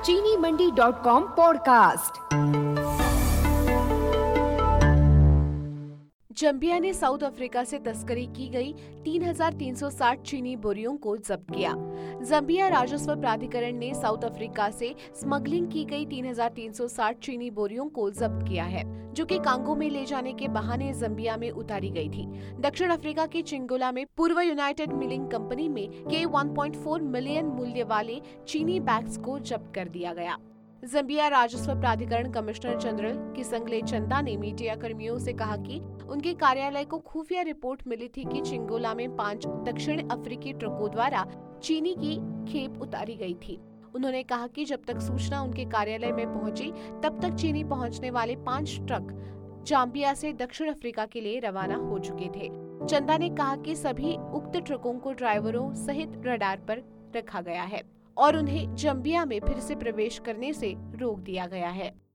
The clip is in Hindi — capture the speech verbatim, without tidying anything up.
चीनी Mandi dot com podcast. Zambia ने साउथ अफ्रीका से तस्करी की गई तीन हज़ार तीन सौ साठ चीनी बोरियों को जब्त किया। जंबिया राजस्व प्राधिकरण ने साउथ अफ्रीका से स्मगलिंग की गई तीन हज़ार तीन सौ साठ चीनी बोरियों को जब्त किया है, जो कि कांगो में ले जाने के बहाने जंबिया में उतारी गई थी। दक्षिण अफ्रीका के चिंगोला में पूर्व यूनाइटेड मिलिंग कंपनी में के एक पॉइंट चार मिलियन मूल्य वाले चीनी बैग्स को जब्त कर दिया गया। जंबिया राजस्व प्राधिकरण कमिश्नर जनरल किसंगले चंदा ने मीडिया कर्मियों से कहा कि उनके कार्यालय को खुफिया रिपोर्ट मिली थी कि चिंगोला में पांच दक्षिण अफ्रीकी ट्रकों द्वारा चीनी की खेप उतारी गई थी। उन्होंने कहा कि जब तक सूचना उनके कार्यालय में पहुंची, तब तक चीनी पहुंचने वाले पांच ट्रक जाम्बिया से दक्षिण अफ्रीका के लिए रवाना हो चुके थे। चंदा ने कहा कि सभी उक्त ट्रकों को ड्राइवरों सहित रडार पर रखा गया है और उन्हें जंबिया में फिर से प्रवेश करने से रोक दिया गया है।